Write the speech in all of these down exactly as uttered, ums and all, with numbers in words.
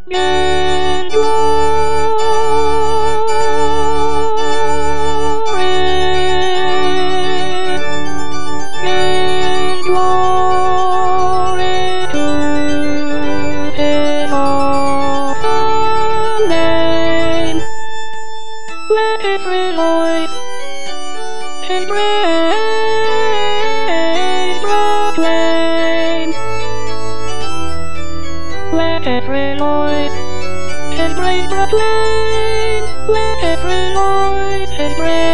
and glory, and glory to His awesome name. Let us rejoice and praise proclaim. Let us rejoice and praise proclaim. Let us rejoice and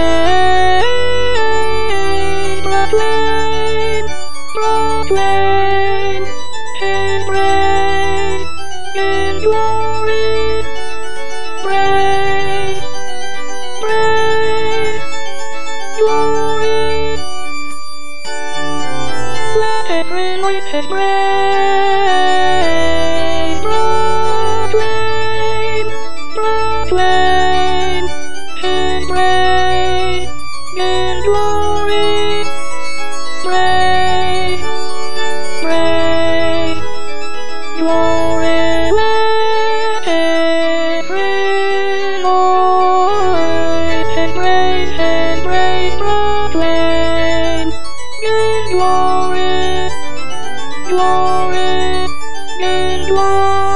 praise proclaim. Proclaim and praise and glory. Praise, praise, glory. Let us rejoice and praise, proclaim, proclaim, and praise, and glory. Praise, praise, glory. Let us rejoice and praise, and praise, proclaim, and glory. Glory and glory.